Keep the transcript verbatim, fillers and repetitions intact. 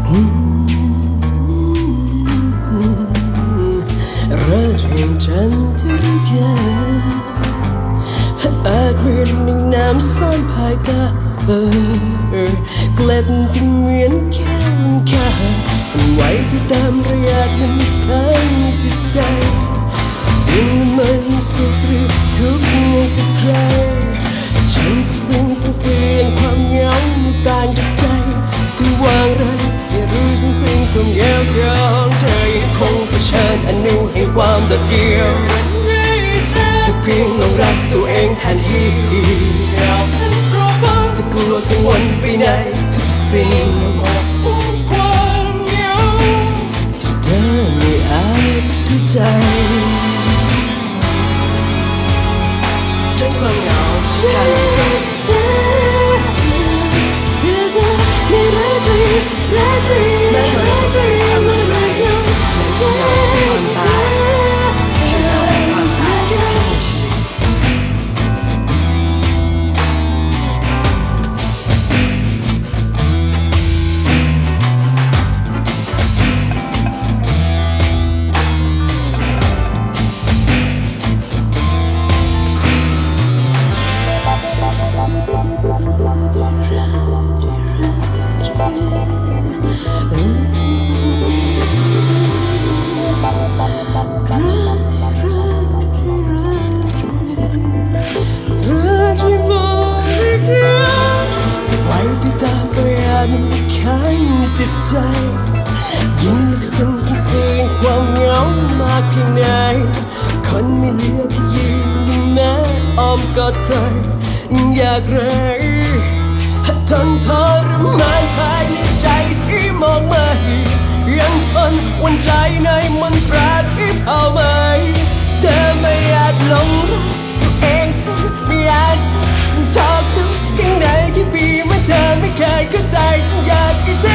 Rödvin trendrygge Ödmjukning namnsamhägda Glädjen min kälkaไว้ไปตามระยะนั้นทั้งจิตใจยิ่งมันไม่สุขหรือทุกข์ไงกับใครฉันสับสนสังเสียงความเหงาไม่ต่างจากใจที่วางรันให้รู้ซึ่งสิ่งความเหงาของเธอยังคงเผชิญอนุแห่งความโดดเดี่ยวแค่เพียงลองรักตัวเองแทนที่จะกลัวกังวลไปในทุกสิ่งที่เธอไม่อาจเข้าใจจนความเหงาฉันเธอเพื่อเธอในราตรีราตรีราตรีมาเรียกฉันเธอข้างจิตใจยิ่งลึกซึ้งซึ้งเสียงความเหงามากเพียงไหนคนไม่เหลือที่ยืนยิ่งแม้อ้อมกอดใครอยากไรทนทรมานภายในใจที่มองไม่ยังทนวันใจในมนตราที่เผาไหม้เธอไม่อาจหลงรักตัวเองสักไม่อาจสักฉันชอบฉันข้างในที่มีเมื่อเธอไม่เคยเข้าใจฉันอยากให้เธอ